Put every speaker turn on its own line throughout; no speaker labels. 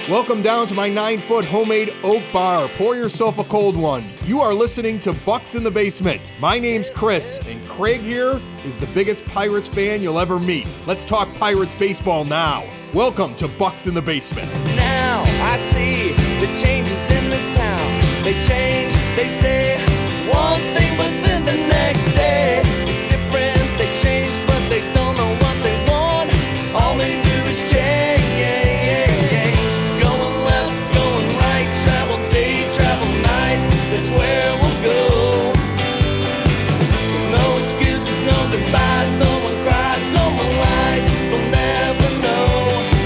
Welcome down to my 9-foot homemade oak bar. Pour yourself a cold one. You are listening to Bucks in the Basement. My name's Chris, and Craig here is the biggest Pirates fan you'll ever meet. Let's talk Pirates baseball now. Welcome to Bucks in the Basement.
Now I see the changes in this town. They change, they say one thing, but then the next day it's different. They change, but they don't know what they want. All they do is change. Going left, going right, travel day, travel night. That's where we'll go. No excuses, no goodbyes, no one cries, no more lies. We'll never know.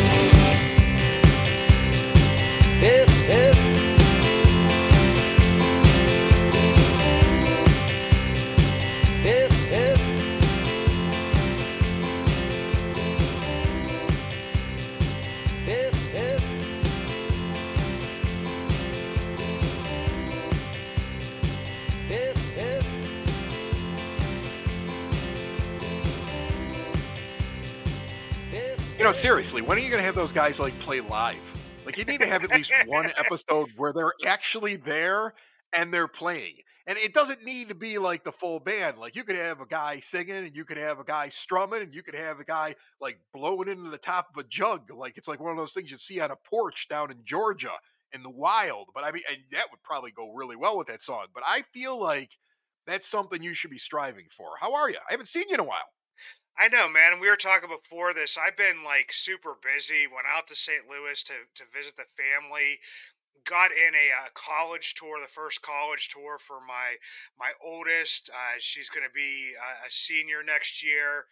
You know, seriously, when are you going to have those guys like play live? Like, you need to have at least one episode where they're actually there and they're playing. And it doesn't need to be like the full band. Like, you could have a guy singing, and you could have a guy strumming, and you could have a guy like blowing into the top of a jug. Like, it's like one of those things you see on a porch down in Georgia in the wild. But I mean, and that would probably go really well with that song. But I feel like that's something you should be striving for. How are you? I haven't seen you in a while.
I know, man. We were talking before this. I've been like super busy. Went out to St. Louis to visit the family. Got in a college tour, the first college tour for my oldest. She's going to be a senior next year.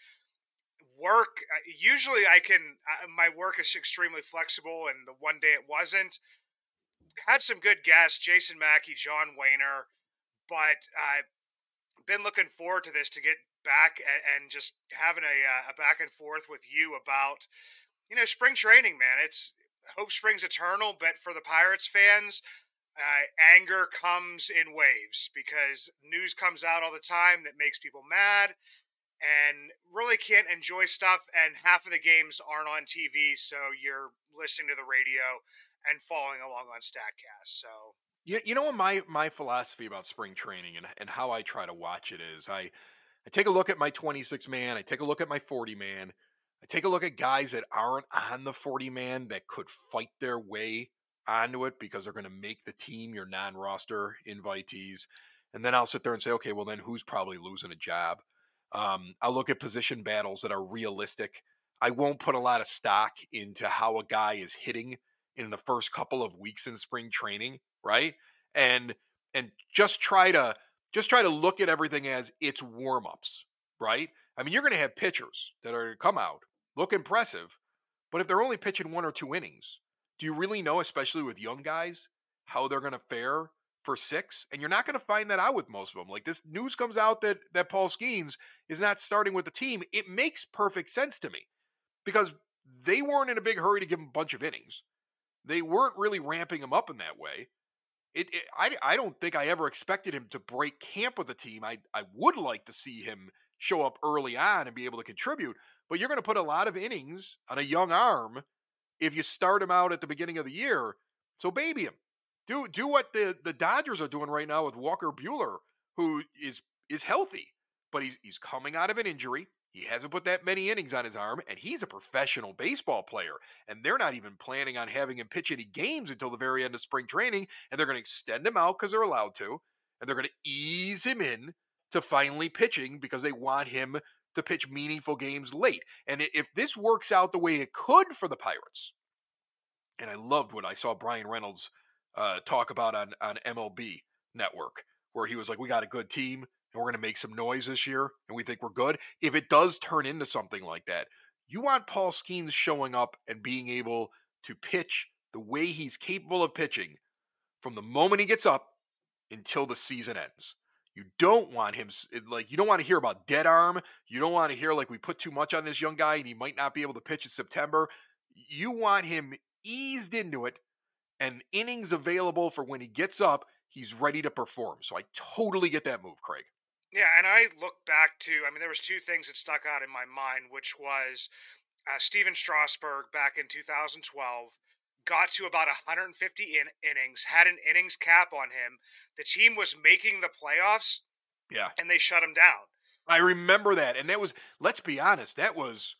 Work usually I can. My work is extremely flexible, and the one day it wasn't. Had some good guests: Jason Mackey, John Wayner, but been looking forward to this to get back and just having a back and forth with you about, you know, spring training, man. It's hope springs eternal, but for the Pirates fans, anger comes in waves because news comes out all the time that makes people mad and really can't enjoy stuff. And half of the games aren't on TV, so you're listening to the radio and following along on StatCast. So
You know what my philosophy about spring training and how I try to watch it is I take a look at my 26 man, I take a look at my 40 man, I take a look at guys that aren't on the 40 man that could fight their way onto it because they're going to make the team your non-roster invitees. And then I'll sit there and say, okay, well then who's probably losing a job? I'll look at position battles that are realistic. I won't put a lot of stock into how a guy is hitting in the first couple of weeks in spring training, right? And just try to look at everything as it's warm-ups, right? I mean, you're going to have pitchers that are going to come out, look impressive, but if they're only pitching 1 or 2 innings, do you really know, especially with young guys, how they're going to fare for 6? And you're not going to find that out with most of them. Like, this news comes out that Paul Skeens is not starting with the team. It makes perfect sense to me because they weren't in a big hurry to give him a bunch of innings. They weren't really ramping him up in that way. I don't think I ever expected him to break camp with the team. I would like to see him show up early on and be able to contribute, but you're going to put a lot of innings on a young arm if you start him out at the beginning of the year. So baby him. Do what the Dodgers are doing right now with Walker Buehler, who is healthy, but he's coming out of an injury. He hasn't put that many innings on his arm, and he's a professional baseball player. And they're not even planning on having him pitch any games until the very end of spring training. And they're going to extend him out because they're allowed to. And they're going to ease him in to finally pitching because they want him to pitch meaningful games late. And if this works out the way it could for the Pirates, and I loved what I saw Brian Reynolds talk about on MLB Network, where he was like, we got a good team, and we're going to make some noise this year, and we think we're good. If it does turn into something like that, you want Paul Skeens showing up and being able to pitch the way he's capable of pitching from the moment he gets up until the season ends. You don't want him, like, you don't want to hear about dead arm. You don't want to hear, like, we put too much on this young guy and he might not be able to pitch in September. You want him eased into it and innings available for when he gets up, he's ready to perform. So I totally get that move, Craig.
yeah, and I look back to, I mean, there was 2 things that stuck out in my mind, which was Steven Strasburg back in 2012 got to about 150 innings, had an innings cap on him. The team was making the playoffs,
Yeah.
and they shut him down.
I remember that. And that was, let's be honest, that was,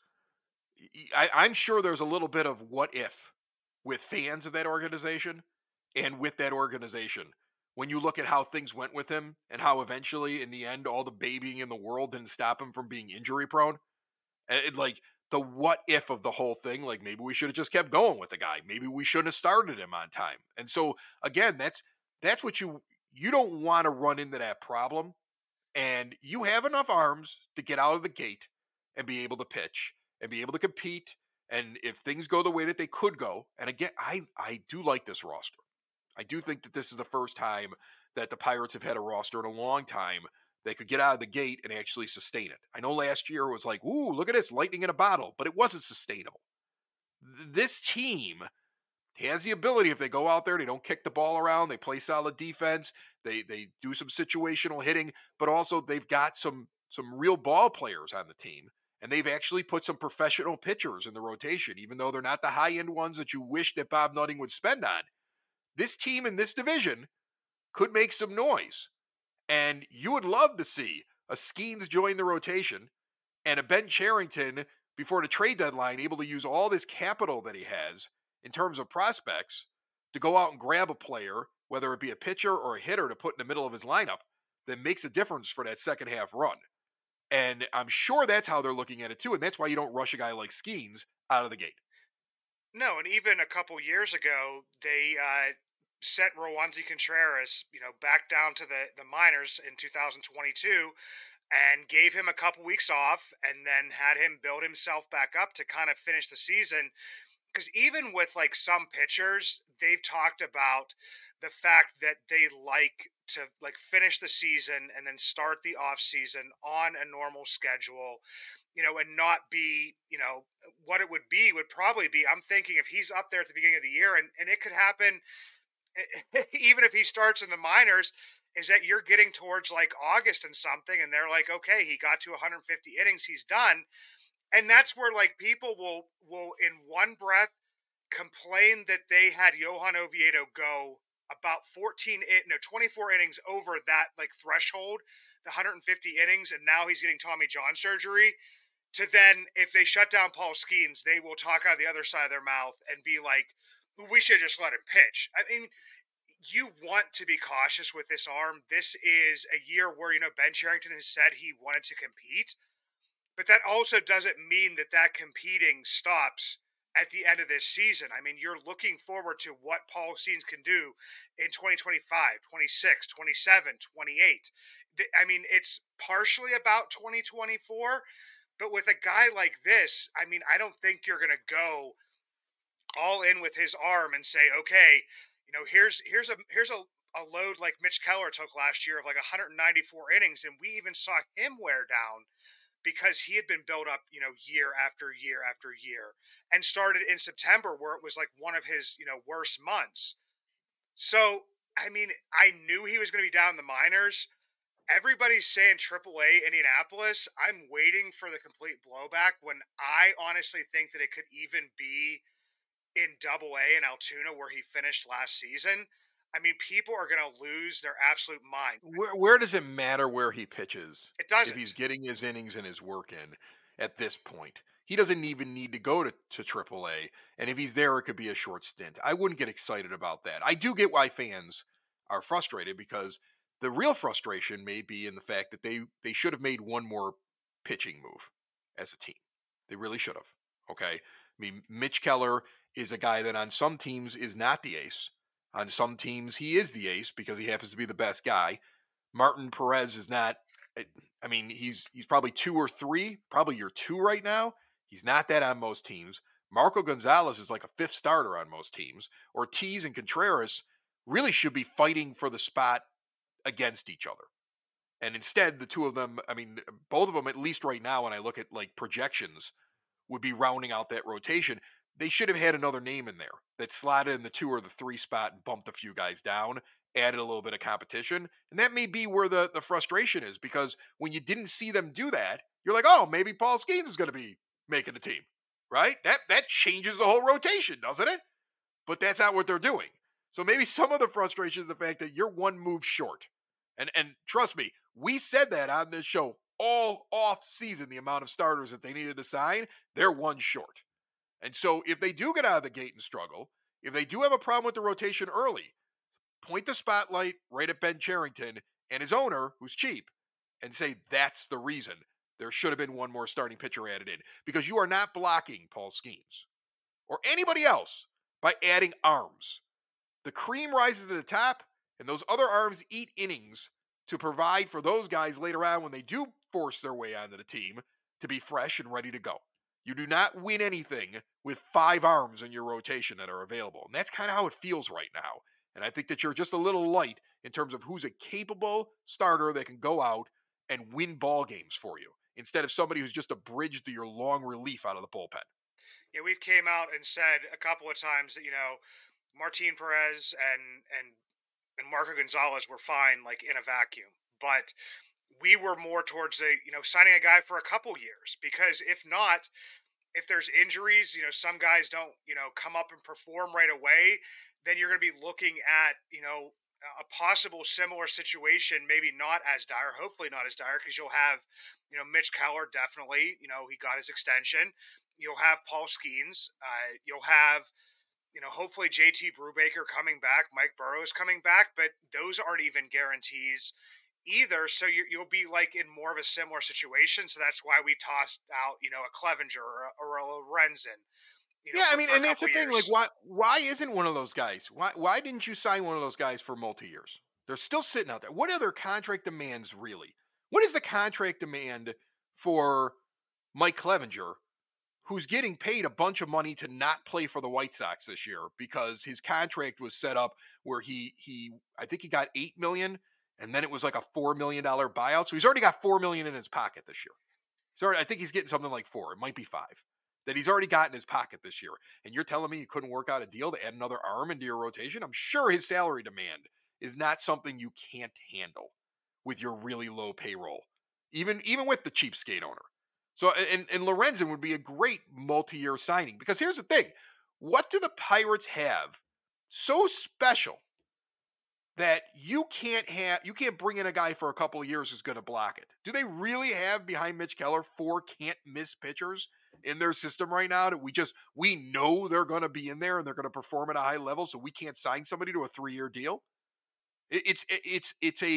I'm sure there's a little bit of what if with fans of that organization and with that organization. When you look at how things went with him and how eventually, in the end, all the babying in the world didn't stop him from being injury prone. Like the what if of the whole thing, like maybe we should have just kept going with the guy. Maybe we shouldn't have started him on time. And so again, that's what you don't want to run into that problem. And you have enough arms to get out of the gate and be able to pitch and be able to compete. And if things go the way that they could go, and again, I do like this roster. I do think that this is the first time that the Pirates have had a roster in a long time they could get out of the gate and actually sustain it. I know last year it was like, ooh, look at this, lightning in a bottle, but it wasn't sustainable. This team has the ability, if they go out there, they don't kick the ball around, they play solid defense, they do some situational hitting, but also they've got some real ball players on the team. And they've actually put some professional pitchers in the rotation, even though they're not the high-end ones that you wish that Bob Nutting would spend on. This team in this division could make some noise. And you would love to see a Skeens join the rotation and a Ben Cherington before the trade deadline able to use all this capital that he has in terms of prospects to go out and grab a player, whether it be a pitcher or a hitter, to put in the middle of his lineup that makes a difference for that second half run. And I'm sure that's how they're looking at it too. And that's why you don't rush a guy like Skeens out of the gate.
No, and even a couple years ago, they sent Roansy Contreras, back down to the minors in 2022 and gave him a couple weeks off and then had him build himself back up to kind of finish the season. Because even with like some pitchers, they've talked about the fact that they like to like finish the season and then start the off season on a normal schedule, and not be, what it would probably be. I'm thinking if he's up there at the beginning of the year and it could happen, even if he starts in the minors, is that you're getting towards like August and something, and they're like, okay, he got to 150 innings, he's done. And that's where like people will in one breath complain that they had Johan Oviedo go about 24 innings over that like threshold, the 150 innings, and now he's getting Tommy John surgery. To then, if they shut down Paul Skeens, they will talk out the other side of their mouth and be like, we should just let him pitch. I mean, you want to be cautious with this arm. This is a year where, Ben Cherington has said he wanted to compete, but that also doesn't mean that competing stops at the end of this season. I mean, you're looking forward to what Paul Skeens can do in 2025, 26, 27, 28. I mean, it's partially about 2024, but with a guy like this, I mean, I don't think you're going to go all in with his arm and say, okay, here's a load like Mitch Keller took last year of like 194 innings, and we even saw him wear down because he had been built up, year after year after year, and started in September where it was like one of his, worst months. So, I mean, I knew he was going to be down in the minors. Everybody's saying AAA Indianapolis. I'm waiting for the complete blowback when I honestly think that it could even be in AA in Altoona where he finished last season. I mean, people are going to lose their absolute mind.
Where does it matter where he pitches?
It doesn't.
If he's getting his innings and his work in at this point. He doesn't even need to go to AAA. And if he's there, it could be a short stint. I wouldn't get excited about that. I do get why fans are frustrated, because the real frustration may be in the fact that they should have made one more pitching move as a team. They really should have. Okay. I mean, Mitch Keller is a guy that on some teams is not the ace. On some teams, he is the ace because he happens to be the best guy. Martin Perez is not. I mean, he's probably 2 or 3, probably your 2 right now. He's not that on most teams. Marco Gonzalez is like a 5th starter on most teams. Ortiz and Contreras really should be fighting for the spot against each other. And instead, the two of them, I mean, both of them, at least right now, when I look at like projections, would be rounding out that rotation. They should have had another name in there that slotted in the 2 or the 3 spot and bumped a few guys down, added a little bit of competition. And that may be where the frustration is, because when you didn't see them do that, you're like, oh, maybe Paul Skeens is going to be making the team, right? That changes the whole rotation, doesn't it? but that's not what they're doing. So maybe some of the frustration is the fact that you're one move short. And trust me, we said that on this show all off season, the amount of starters that they needed to sign, they're one short. And so if they do get out of the gate and struggle, if they do have a problem with the rotation early, point the spotlight right at Ben Cherington and his owner, who's cheap, and say that's the reason there should have been one more starting pitcher added in. Because you are not blocking Paul Skeens or anybody else by adding arms. The cream rises to the top, and those other arms eat innings to provide for those guys later on when they do force their way onto the team to be fresh and ready to go. You do not win anything with 5 arms in your rotation that are available. And that's kind of how it feels right now. And I think that you're just a little light in terms of who's a capable starter that can go out and win ball games for you, instead of somebody who's just a bridge to your long relief out of the bullpen.
Yeah, we've came out and said a couple of times that, Martin Perez and Marco Gonzalez were fine, like in a vacuum. But we were more towards signing a guy for a couple years, because if not, if there's injuries, some guys don't, come up and perform right away, then you're going to be looking at, a possible similar situation, maybe not as dire, hopefully not as dire, because you'll have, Mitch Keller, definitely, he got his extension. You'll have Paul Skeens. You'll have, hopefully JT Brubaker coming back, Mike Burrows coming back, but those aren't even guarantees either. So you'll be like in more of a similar situation. So that's why we tossed out, a Clevenger or a Lorenzen.
And that's the thing. Like, why isn't one of those guys? Why didn't you sign one of those guys for multi-years? They're still sitting out there. What are their contract demands really? What is the contract demand for Mike Clevenger, who's getting paid a bunch of money to not play for the White Sox this year because his contract was set up where I think he got $8 million, and then it was like a $4 million buyout. So he's already got $4 million in his pocket this year. I think he's getting something like 4. It might be 5 that he's already got in his pocket this year. And you're telling me you couldn't work out a deal to add another arm into your rotation? I'm sure his salary demand is not something you can't handle with your really low payroll, even with the cheapskate owner. So, and Lorenzen would be a great multi-year signing, because here's the thing. What do the Pirates have so special that you can't bring in a guy for a couple of years who's going to block it? Do they really have behind Mitch Keller 4 can't miss pitchers in their system right now that we know they're going to be in there and they're going to perform at a high level, so we can't sign somebody to a 3-year deal? It's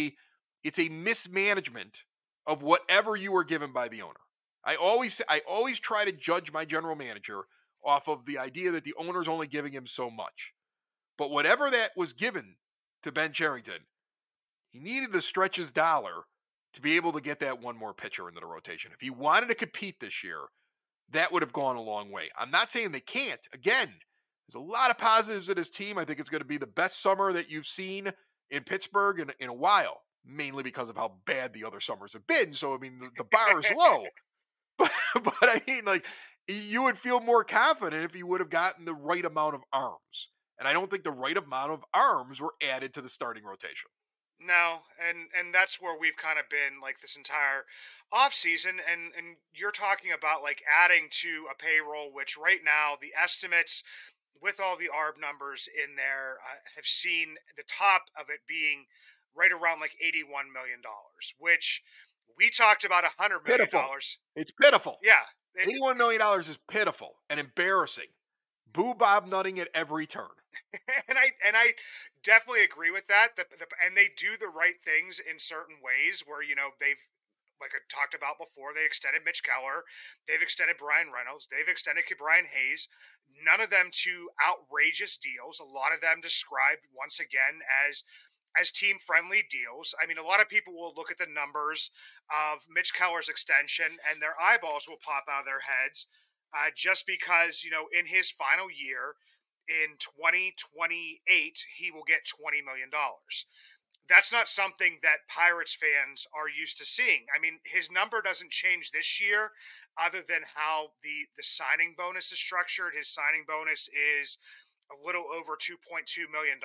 a mismanagement of whatever you were given by the owner. I always try to judge my general manager off of the idea that the owner's only giving him so much. But whatever that was given to Ben Cherington, he needed to stretch his dollar to be able to get that one more pitcher into the rotation. If he wanted to compete this year, that would have gone a long way. I'm not saying they can't. Again, there's a lot of positives of this team. I think it's going to be the best summer that you've seen in Pittsburgh in a while, mainly because of how bad the other summers have been. So, I mean, the bar is low. But I mean, like, you would feel more confident if you would have gotten the right amount of arms. And I don't think the right amount of arms were added to the starting rotation.
No, and that's where we've kind of been like this entire offseason. And you're talking about like adding to a payroll, which right now the estimates with all the ARB numbers in there have seen the top of it being right around like $81 million, which we talked about $100 million.
Pitiful. It's pitiful.
Yeah.
$81 million is pitiful and embarrassing. Boo Bob nutting at every turn.
and I definitely agree with that. And they do the right things in certain ways where, they've, like I talked about before, they extended Mitch Keller. They've extended Brian Reynolds. They've extended Brian Hayes. None of them to outrageous deals. A lot of them described, once again, as team-friendly deals. I mean, a lot of people will look at the numbers of Mitch Keller's extension and their eyeballs will pop out of their heads just because, in his final year, in 2028, he will get $20 million. That's not something that Pirates fans are used to seeing. I mean, his number doesn't change this year other than how the signing bonus is structured. His signing bonus is a little over $2.2 million.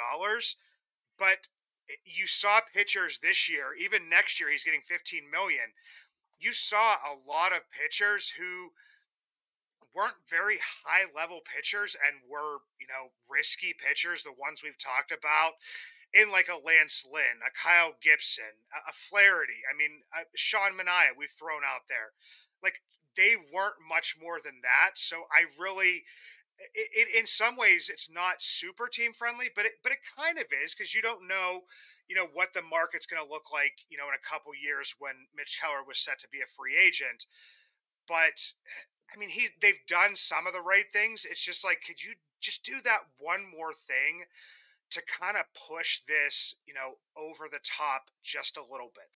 But you saw pitchers this year, even next year, he's getting $15 million. You saw a lot of pitchers who weren't very high level pitchers and were, risky pitchers, the ones we've talked about in like a Lance Lynn, a Kyle Gibson, a Flaherty. I mean, Sean Manaea, we've thrown out there. Like, they weren't much more than that. So I really, in some ways, it's not super team friendly, but it kind of is, because you don't know, what the market's going to look like, in a couple years when Mitch Keller was set to be a free agent. But I mean, they've done some of the right things. It's just like, could you just do that one more thing to kind of push this, over the top just a little bit?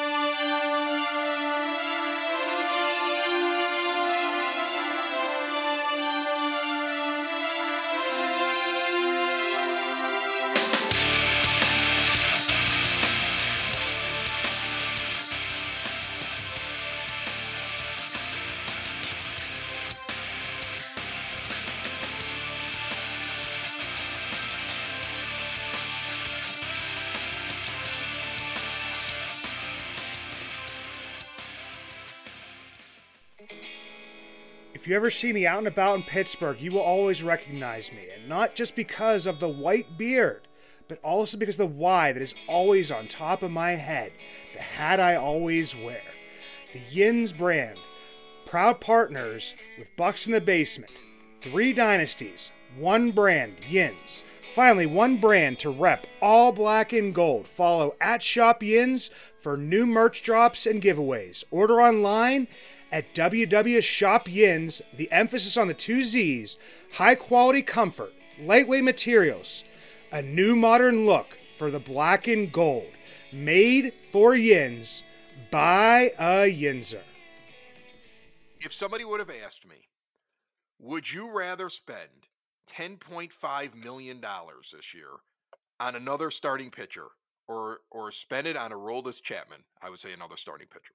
If you ever see me out and about in Pittsburgh, you will always recognize me, and not just because of the white beard, but also because of the Y that is always on top of my head, the hat I always wear. The Yins brand, proud partners with Bucks in the Basement. 3 dynasties, 1 brand, Yins. Finally, 1 brand to rep all black and gold. Follow at Shop Yins for new merch drops and giveaways. Order online at www.shopyins, the emphasis on the 2 Z's, high quality comfort, lightweight materials, a new modern look for the black and gold, made for Yins by a Yinzer.
If somebody would have asked me, would you rather spend $10.5 million this year on another starting pitcher or spend it on Aroldis Chapman, I would say another starting pitcher.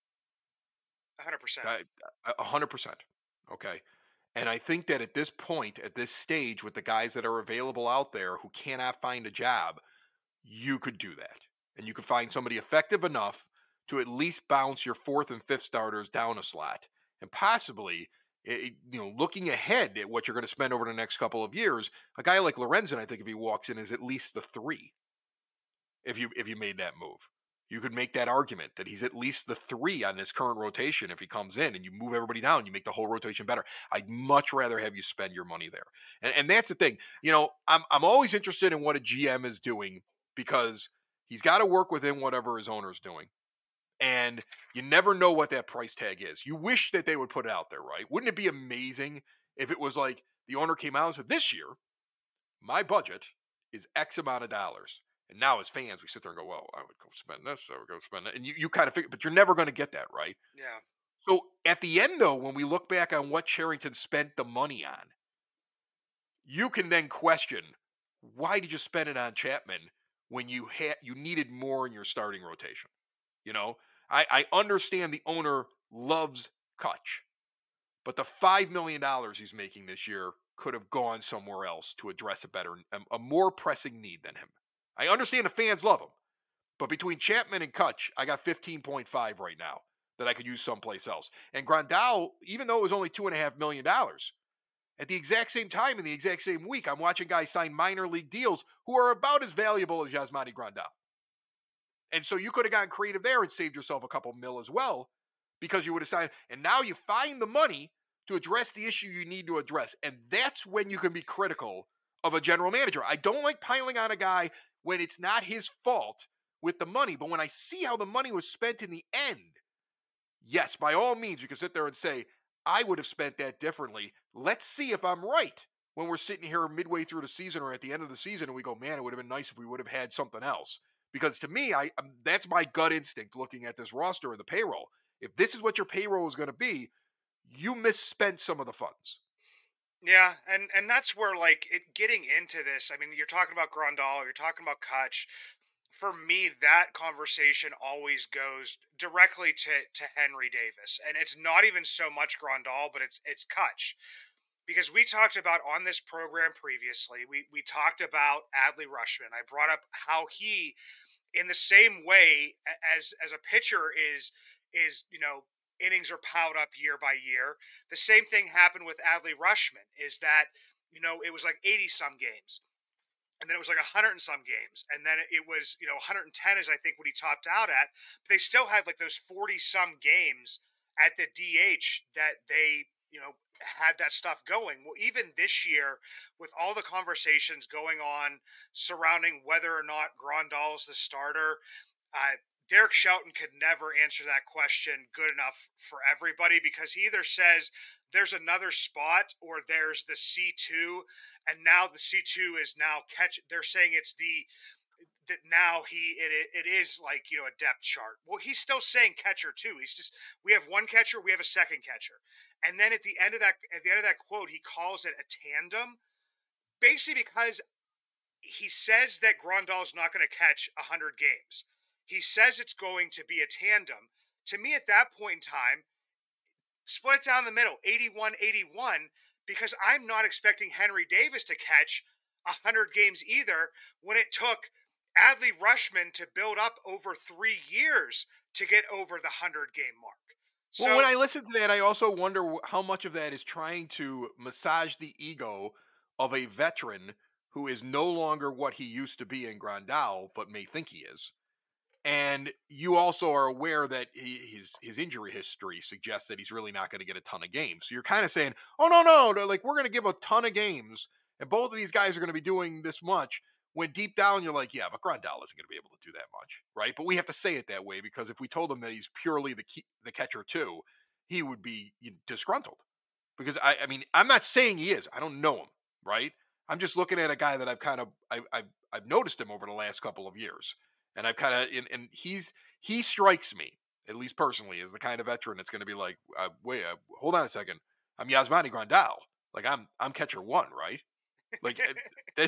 100%.
100%. Okay. And I think that at this point, at this stage, with the guys that are available out there who cannot find a job, you could do that. And you could find somebody effective enough to at least bounce your 4th and 5th starters down a slot. And possibly, looking ahead at what you're going to spend over the next couple of years, a guy like Lorenzen, I think if he walks in, is at least the 3. If you made that move. You could make that argument that he's at least the 3 on this current rotation if he comes in and you move everybody down, you make the whole rotation better. I'd much rather have you spend your money there. And that's the thing. I'm always interested in what a GM is doing because he's got to work within whatever his owner's doing. And you never know what that price tag is. You wish that they would put it out there, right? Wouldn't it be amazing if it was like the owner came out and said, this year, my budget is X amount of dollars. And now as fans, we sit there and go, well, I would go spend this, I would go spend that. And you kind of figure, but you're never going to get that, right?
Yeah.
So at the end, though, when we look back on what Cherington spent the money on, you can then question, why did you spend it on Chapman when you needed more in your starting rotation? I understand the owner loves Kutch, but the $5 million he's making this year could have gone somewhere else to address a more pressing need than him. I understand the fans love him, but between Chapman and Kutch, I got 15.5 right now that I could use someplace else. And Grandal, even though it was only $2.5 million, at the exact same time in the exact same week, I'm watching guys sign minor league deals who are about as valuable as Yasmani Grandal. And so you could have gotten creative there and saved yourself a couple mil as well because you would have signed. And now you find the money to address the issue you need to address. And that's when you can be critical of a general manager. I don't like piling on a guy when it's not his fault with the money. But when I see how the money was spent in the end, yes, by all means, you can sit there and say, I would have spent that differently. Let's see if I'm right when we're sitting here midway through the season or at the end of the season and we go, man, it would have been nice if we would have had something else. Because to me, that's my gut instinct looking at this roster and the payroll. If this is what your payroll is going to be, you misspent some of the funds.
Yeah, and that's where, getting into this, I mean, you're talking about Grandal, you're talking about Kutch. For me, that conversation always goes directly to Henry Davis. And it's not even so much Grandal, but it's Kutch. Because we talked about on this program previously, we talked about Adley Rutschman. I brought up how he, in the same way as a pitcher is innings are piled up year by year. The same thing happened with Adley Rutschman, is that, it was like 80 some games. And then it was like 100 and some games. And then it was, 110 is I think what he topped out at. But they still had like those 40 some games at the DH that they, had that stuff going. Well, even this year, with all the conversations going on surrounding whether or not Grandal's the starter, Derek Shelton could never answer that question good enough for everybody, because he either says there's another spot or there's the C2, and now the C2 is now they're saying it's that now it is like, a depth chart. Well, he's still saying catcher too. We have one catcher, we have a second catcher. And then at the end of that quote, he calls it a tandem, basically because he says that Grandal's not going to catch 100 games. He says it's going to be a tandem. To me, at that point in time, split it down the middle, 81-81, because I'm not expecting Henry Davis to catch 100 games either, when it took Adley Rutschman to build up over 3 years to get over the 100-game mark. So,
well, when I listen to that, I also wonder how much of that is trying to massage the ego of a veteran who is no longer what he used to be in Grandal, but may think he is. And you also are aware that his injury history suggests that he's really not going to get a ton of games. So you're kind of saying, oh, no, like we're going to give a ton of games, and both of these guys are going to be doing this much, when deep down you're like, yeah, but Grandal isn't going to be able to do that much, right? But we have to say it that way, because if we told him that he's purely the catcher too, he would be disgruntled. Because, I mean, I'm not saying he is. I don't know him, right? I'm just looking at a guy that I've noticed him over the last couple of years. And I've kind of, and he strikes me, at least personally, as the kind of veteran that's going to be like, wait, hold on a second, I'm Yasmani Grandal, like I'm catcher one, right? Like, and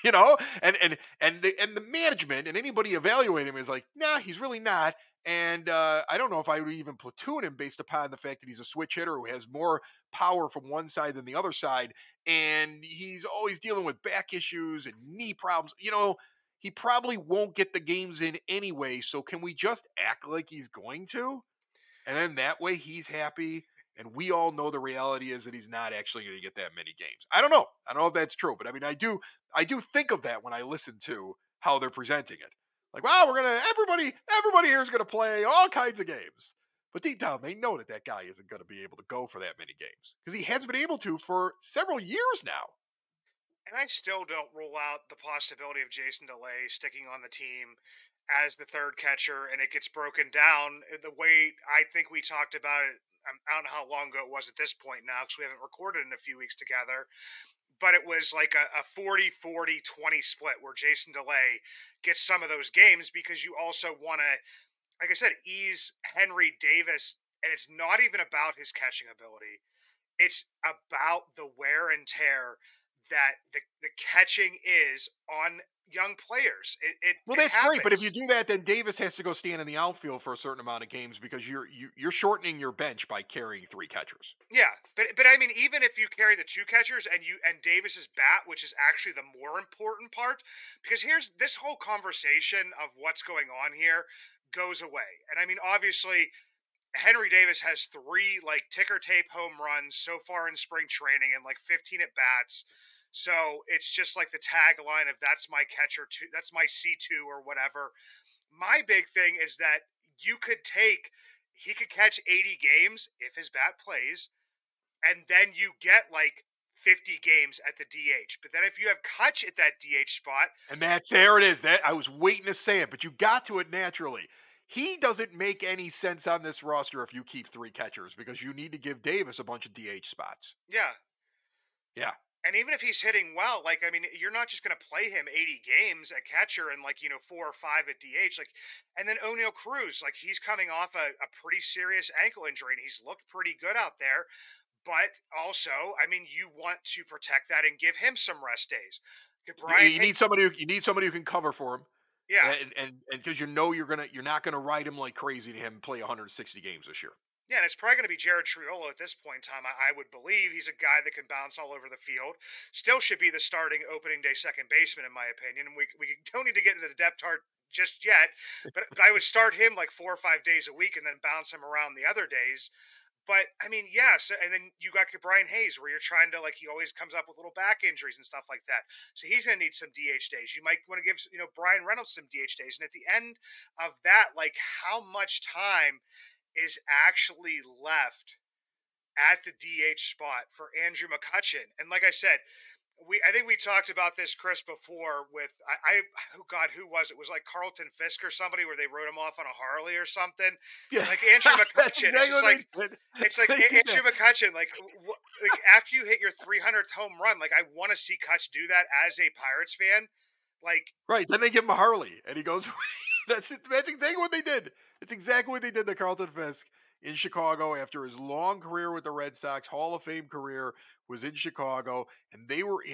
the management and anybody evaluating him is like, nah, he's really not. And I don't know if I would even platoon him based upon the fact that he's a switch hitter who has more power from one side than the other side, and he's always dealing with back issues and knee problems. He probably won't get the games in anyway, so can we just act like he's going to? And then that way he's happy, and we all know the reality is that he's not actually going to get that many games. I don't know if that's true, but I mean, I do think of that when I listen to how they're presenting it. Like, wow, everybody here is going to play all kinds of games. But deep down, they know that guy isn't going to be able to go for that many games, because he hasn't been able to for several years now.
And I still don't rule out the possibility of Jason DeLay sticking on the team as the third catcher, and it gets broken down the way I think we talked about it. I don't know how long ago it was at this point now, because we haven't recorded in a few weeks together. But it was like a 40-40-20 split where Jason DeLay gets some of those games, because you also want to, like I said, ease Henry Davis. And it's not even about his catching ability. It's about the wear and tear that the catching is on young players.
That's great, but if you do that, then Davis has to go stand in the outfield for a certain amount of games, because you're shortening your bench by carrying 3 catchers.
Yeah, but I mean, even if you carry the 2 catchers and Davis's bat, which is actually the more important part, because here's this whole conversation of what's going on here goes away. And I mean, obviously, Henry Davis has 3 like ticker tape home runs so far in spring training and like 15 at bats. So it's just like the tagline of that's my catcher two, that's my C2 or whatever. My big thing is that he could catch 80 games if his bat plays, and then you get like 50 games at the DH. But then if you have Kutch at that DH spot,
and there it is. That I was waiting to say it, but you got to it naturally. He doesn't make any sense on this roster if you keep 3 catchers, because you need to give Davis a bunch of DH spots.
Yeah.
Yeah.
And even if he's hitting well, like, I mean, you're not just going to play him 80 games at catcher and 4 or 5 at DH. Like, and then O'Neal Cruz, like, he's coming off a pretty serious ankle injury, and he's looked pretty good out there. But also, I mean, you want to protect that and give him some rest days.
You need somebody who can cover for him.
Yeah,
and because you're not gonna ride him like crazy to him play 160 games this year.
Yeah, and it's probably going to be Jared Triolo at this point in time. I would believe he's a guy that can bounce all over the field. Still should be the starting opening day second baseman, in my opinion. And we don't need to get into the depth just yet, but I would start him like 4 or 5 days a week and then bounce him around the other days. But I mean, yes, and then you got Brian Hayes, where you're trying to, like, he always comes up with little back injuries and stuff like that. So he's going to need some DH days. You might want to give Brian Reynolds some DH days, and at the end of that, like, how much time is actually left at the DH spot for Andrew McCutchen? And like I said, I think we talked about this, Chris, before with oh God, who was it? It was like Carlton Fisk or somebody, where they rode him off on a Harley or something.
Yeah.
Like Andrew McCutchen. It's like
They did
Andrew McCutchen. Like after you hit your 300th home run, like I want to see Kutch do that as a Pirates fan. Like
Right. Then they give him a Harley, and he goes. That's exactly what they did. It's exactly what they did to Carlton Fisk in Chicago after his long career with the Red Sox, Hall of Fame career, was in Chicago, and they were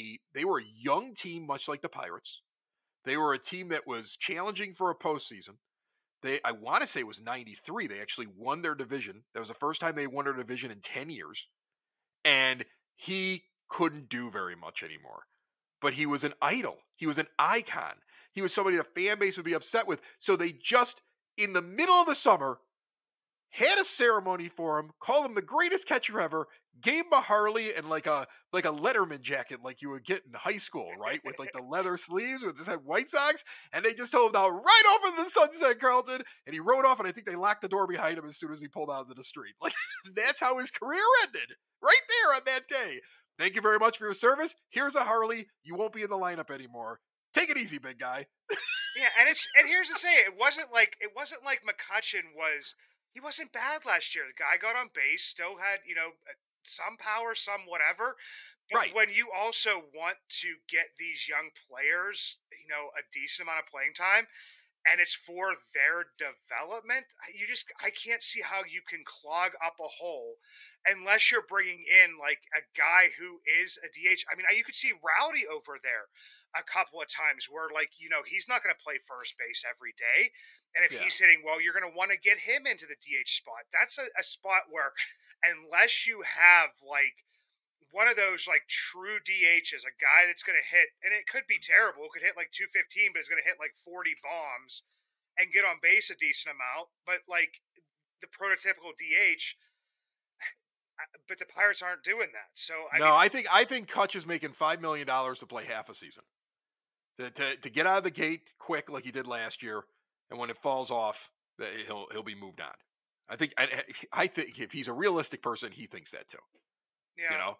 a young team, much like the Pirates. They were a team that was challenging for a postseason. I want to say it was 93. They actually won their division. That was the first time they won their division in 10 years. And he couldn't do very much anymore. But he was an idol. He was an icon. He was somebody the fan base would be upset with. So they just, in the middle of the summer, had a ceremony for him, called him the greatest catcher ever, gave him a Harley and like a Letterman jacket like you would get in high school, right? With like the leather sleeves with this White Sox. And they just told him now right off in the sunset, Carlton. And he rode off, and I think they locked the door behind him as soon as he pulled out into the street. Like, that's how his career ended. Right there on that day. Thank you very much for your service. Here's a Harley. You won't be in the lineup anymore. Take it easy, big guy.
Yeah, and here's the say, it wasn't like McCutchen was. He wasn't bad last year. The guy got on base, still had, some power, some whatever. But
Right.
when you also want to get these young players, a decent amount of playing time, and it's for their development, I can't see how you can clog up a hole unless you're bringing in like a guy who is a DH. I mean, you could see Rowdy over there a couple of times where, like, he's not going to play first base every day. And if he's hitting well, you're going to want to get him into the DH spot. That's a spot where, unless you have like one of those like true DHs, a guy that's going to hit, and it could be terrible, it could hit like 215, but it's going to hit like 40 bombs and get on base a decent amount. But like the prototypical DH, but the Pirates aren't doing that. So
I think Kutch is making $5 million to play half a season, to get out of the gate quick like he did last year, and when it falls off, he'll be moved on. I think if he's a realistic person, he thinks that too.
Yeah.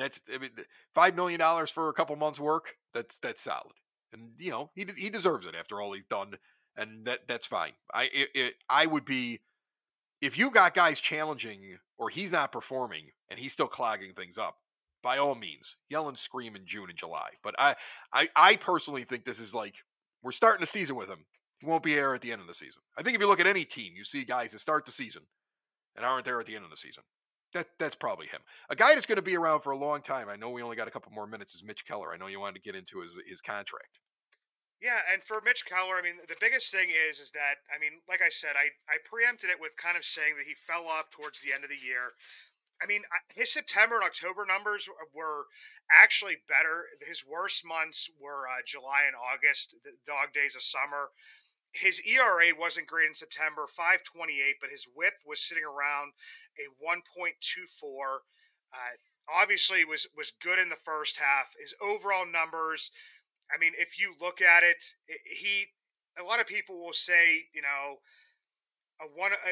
$5 million for a couple months' work. That's solid, and he deserves it after all he's done, and that's fine. I would be, if you got guys challenging or he's not performing and he's still clogging things up, by all means, yell and scream in June and July. But I personally think this is like, we're starting the season with him. He won't be there at the end of the season. I think if you look at any team, you see guys that start the season and aren't there at the end of the season. That's probably him. A guy that's going to be around for a long time, I know we only got a couple more minutes, is Mitch Keller. I know you wanted to get into his contract.
Yeah, and for Mitch Keller, I mean, the biggest thing is that, I mean, like I said, I preempted it with kind of saying that he fell off towards the end of the year. I mean, his September and October numbers were actually better. His worst months were July and August, the dog days of summer. His ERA wasn't great in September, 5.28, but his WHIP was sitting around a 1.24. Obviously, was good in the first half. His overall numbers, I mean, if you look at it, a lot of people will say, a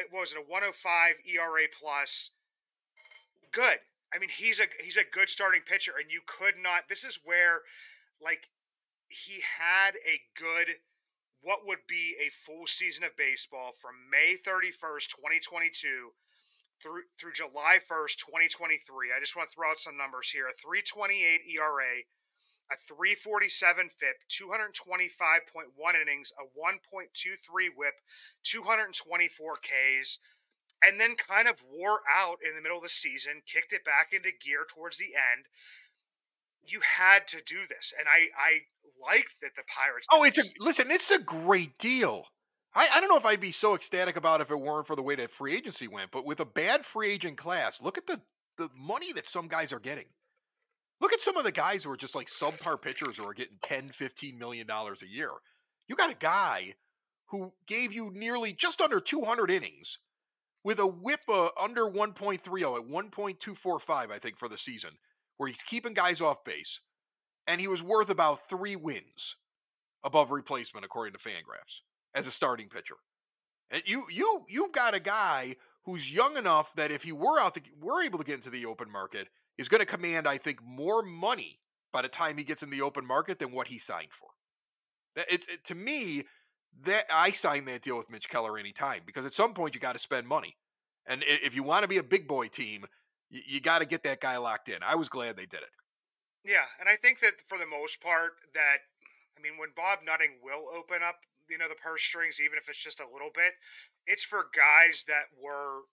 105 ERA plus. Good. I mean, he's a good starting pitcher, and you could not. This is where, like, he had a good, what would be a full season of baseball from May 31st, 2022 through July 1st, 2023. I just want to throw out some numbers here. A 3.28 ERA, a 3.47 FIP, 225.1 innings, a 1.23 WHIP, 224 Ks, and then kind of wore out in the middle of the season, kicked it back into gear towards the end. You had to do this, and I liked that the Pirates.
Oh, it's a great deal. I don't know if I'd be so ecstatic about it if it weren't for the way that free agency went, but with a bad free agent class, look at the money that some guys are getting. Look at some of the guys who are just like subpar pitchers who are getting $10, $15 million a year. You got a guy who gave you nearly just under 200 innings with a whip under 1.30 at 1.245, I think, for the season, where he's keeping guys off base, and he was worth about 3 wins above replacement, according to Fangraphs, as a starting pitcher. And you've got a guy who's young enough that if he were able to get into the open market, is going to command, I think, more money by the time he gets in the open market than what he signed for. To me, that I signed that deal with Mitch Keller anytime, because at some point you got to spend money. And if you want to be a big boy team, you got to get that guy locked in. I was glad they did it.
Yeah, and I think that for the most part when Bob Nutting will open up, the purse strings, even if it's just a little bit, it's for guys that were,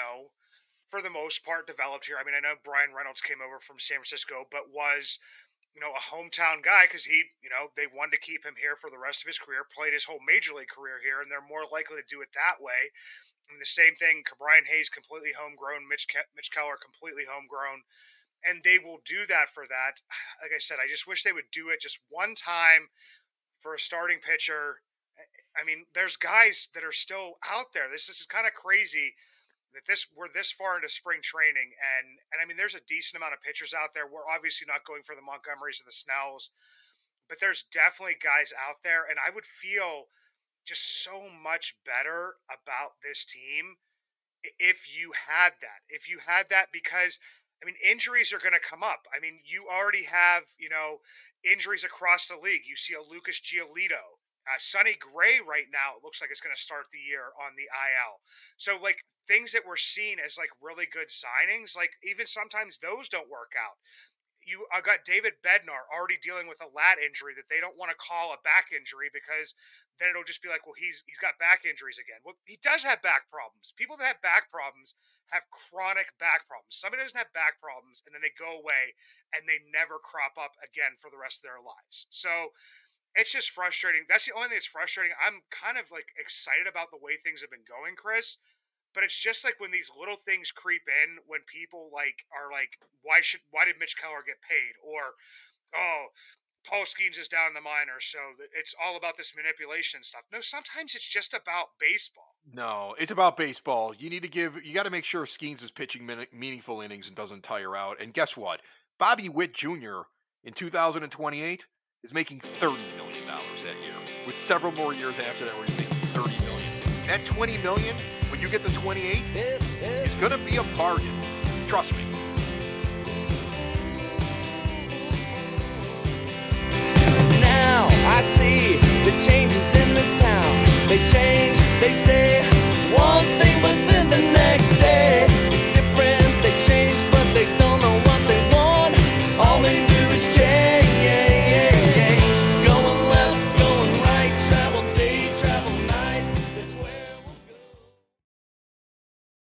for the most part developed here. I mean, I know Brian Reynolds came over from San Francisco, but was, a hometown guy because he, they wanted to keep him here for the rest of his career, played his whole major league career here, and they're more likely to do it that way. I mean, the same thing, Brian Hayes, completely homegrown, Mitch Keller, completely homegrown, and they will do that for that. Like I said, I just wish they would do it just one time for a starting pitcher. I mean, there's guys that are still out there. This is kind of crazy that we're this far into spring training, and I mean, there's a decent amount of pitchers out there. We're obviously not going for the Montgomerys or the Snells, but there's definitely guys out there, and I would feel just so much better about this team if you had that, because I mean, injuries are going to come up. I mean, you already have, injuries across the league. You see a Lucas Giolito. Sonny Gray right now, it looks like it's going to start the year on the IL. So, like, things that we're seeing as, like, really good signings, like, even sometimes those don't work out. I got David Bednar already dealing with a lat injury that they don't want to call a back injury, because then it'll just be like, well, he's got back injuries again. Well, he does have back problems. People that have back problems have chronic back problems. Somebody doesn't have back problems, and then they go away, and they never crop up again for the rest of their lives. So it's just frustrating. That's the only thing that's frustrating. I'm kind of like excited about the way things have been going, Chris. But it's just like when these little things creep in, when people are like, why did Mitch Keller get paid? Or, Paul Skeens is down in the minors, so it's all about this manipulation stuff. No, sometimes it's just about baseball.
No, it's about baseball. You got to make sure Skeens is pitching meaningful innings and doesn't tire out. And guess what? Bobby Witt Jr. in 2028 is making $30 million that year, with several more years after that where he's making $30 million. That $20 million, when you get the 28, is going to be a bargain. Trust me.